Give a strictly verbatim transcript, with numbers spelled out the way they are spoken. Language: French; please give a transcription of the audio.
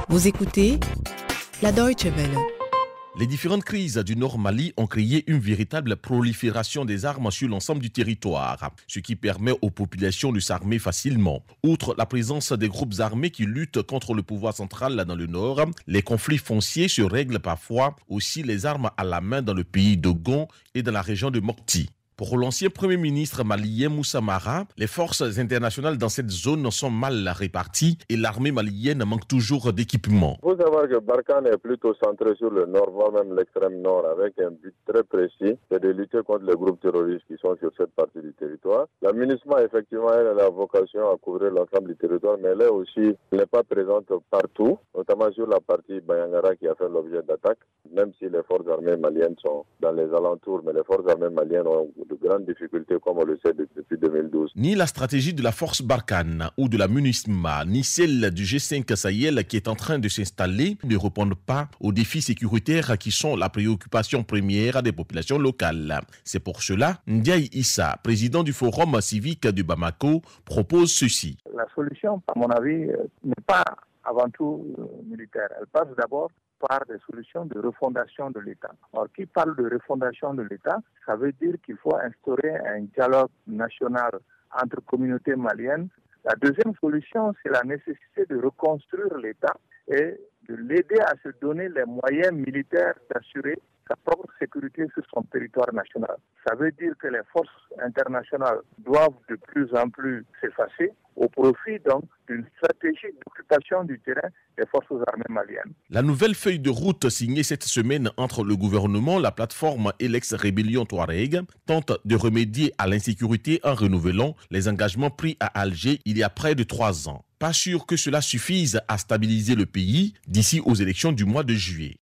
Vous écoutez la Deutsche Welle. Les différentes crises du Nord Mali ont créé une véritable prolifération des armes sur l'ensemble du territoire, ce qui permet aux populations de s'armer facilement. Outre la présence des groupes armés qui luttent contre le pouvoir central dans le Nord, les conflits fonciers se règlent parfois aussi les armes à la main dans le pays de Gon et dans la région de Mopti. Pour l'ancien Premier ministre malien Moussa Mara, les forces internationales dans cette zone sont mal réparties et l'armée malienne manque toujours d'équipement. Il faut savoir que Barkhane est plutôt centré sur le nord, voire même l'extrême nord, avec un but très précis, c'est de lutter contre les groupes terroristes qui sont sur cette partie du territoire. La MINUSMA, effectivement, elle a la vocation à couvrir l'ensemble du territoire, mais elle est aussi, elle n'est pas présente partout, notamment sur la partie Bayangara qui a fait l'objet d'attaques, même si les forces armées maliennes sont dans les alentours, mais les forces armées maliennes ont de grandes difficultés, comme on le sait depuis deux mille douze. Ni la stratégie de la force Barkhane ou de la MINUSMA, ni celle du G cinq Sahel qui est en train de s'installer ne répondent pas aux défis sécuritaires qui sont la préoccupation première des populations locales. C'est pour cela, Ndiaye Issa, président du Forum civique de Bamako, propose ceci. La solution, à mon avis, n'est pas avant tout militaire. Elle passe d'abord par des solutions de refondation de l'État. Alors, qui parle de refondation de l'État, ça veut dire qu'il faut instaurer un dialogue national entre communautés maliennes. La deuxième solution, c'est la nécessité de reconstruire l'État et de l'aider à se donner les moyens militaires d'assurer sa propre sécurité sur son territoire national. Ça veut dire que les forces internationales doivent de plus en plus s'effacer au profit donc d'une stratégie d'occupation du terrain des forces armées maliennes. La nouvelle feuille de route signée cette semaine entre le gouvernement, la plateforme et l'ex-rébellion Touareg tente de remédier à l'insécurité en renouvelant les engagements pris à Alger il y a près de trois ans. Pas sûr que cela suffise à stabiliser le pays d'ici aux élections du mois de juillet.